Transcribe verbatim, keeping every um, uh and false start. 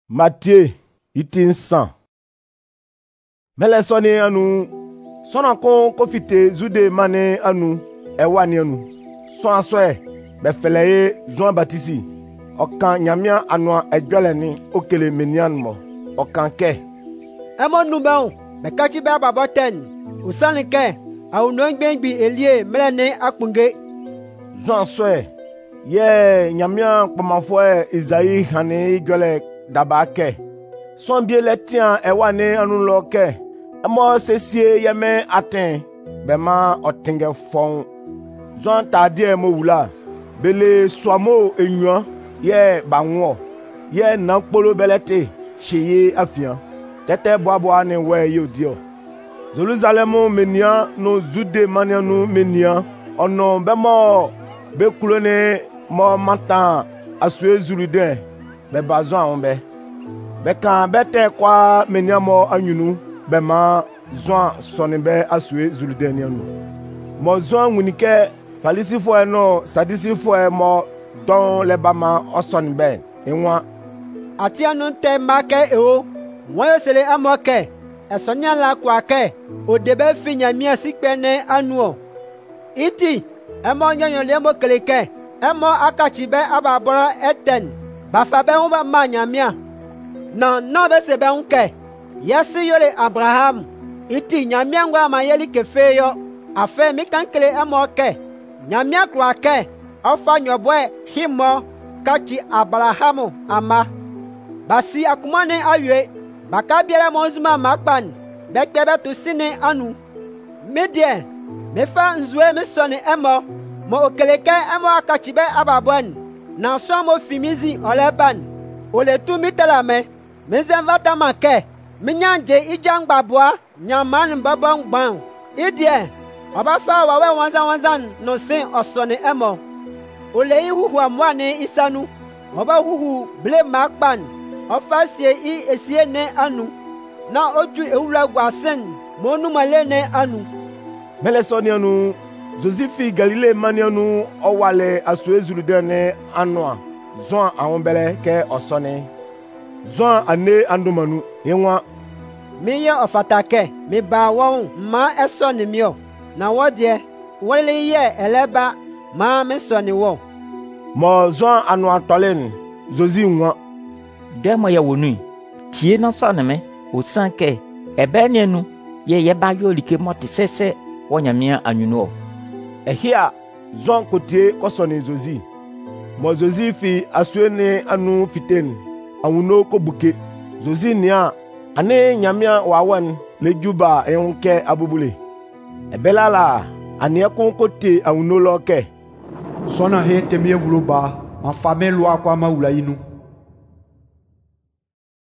Matthieu itin san. Mele soni anu sona kon kofite zude mane anu ewani anu. Son asoe be feleye Zoan Batisi. Okan nyamia anwa edweleni okele menian mo. Okan ke. Emo nubaon be kachi be baboten. Usani ke au nongbenbi elie melene akpunge. Zoan soe ye nyamia kpamafo Isaïe hane idwele daba ke. Son bie le tian ewane anu lo ke. Emo sesie yeme aten bema otinge fon. Zoan tadie mo wula. Bele swamo enyo ye banwo. Ye nankpolo belete sheye afian. Tete boabo ne we yodio. Jerusalem menia no zude manianu menia. Ono bemo be kulone mo matan asue zuluden. Be bazon onbe. Be kan bete kwa menia mo anyunu. Be ma Zoan sonibe asue zuluden yanu. Mo Zoan winike falisi fo eno sadisi fo e mo don lebama osonibe. Enwa. Ati anu te make eo. Mwayo sele amoke. Esonya la kwa ke. Odebe finya mia sikpene anuo. Iti. Emo nyonyo lemo keleke. Emo akachibe ababora eten. Bafabe umba manyamia. Na nobe sebe unke. Yasi yole Abraham. Iti nyamia ngwa mayeli kefeyo. Afe mikankele emo ke. Nyamia kwa ke. Ofa nyobwe himo. Kachi Abrahamu ama. Basi akumane aywe. Bakabiele monzuma makban. Bekbebe tusine anu. Medie. Mefa nzwe misoni emo. Mo okeleke emo akachibe ababwan. Na somo fimizi oleban. Ole tu mitelame. Mizemvata make. Minyanje ijangba bwa. Nyaman babong bang. Idie. Obafa wawe wanzan wanzan no sin osoni emo. Ole ihuhu amwane isanu. Oba huhu ble makban. Ofasie i esie ne anu. Na oju ewula gwasen. Monu malene anu. Mele soni anu. Josephi Galile manianu owale asue zuludene anwa. Zoan aombele ke osone. Zoan ane andumanu. Yenwa. Miye ofatake. Mi ba won ma esoni mio. Na wodye. Wale ye eleba. Ma mesoni wo. Mo Zoan anwa tolen. Josi nwa. Demo ya wonu. Tie na so me. Osanke. Ebe nienu. Ye ye ba yo like moti sese. Wonyamia anyuno. Ehia Zoan kotie kosoni Josi. Mo Josi fi asuene anu fiten. Awuno ko buke. Josi nia ane nyamia wawan le juba enke abubule. Ebela la ane kon kote awuno loke. Sona he temie wuloba. Ma fame lo akwa ma wula inu.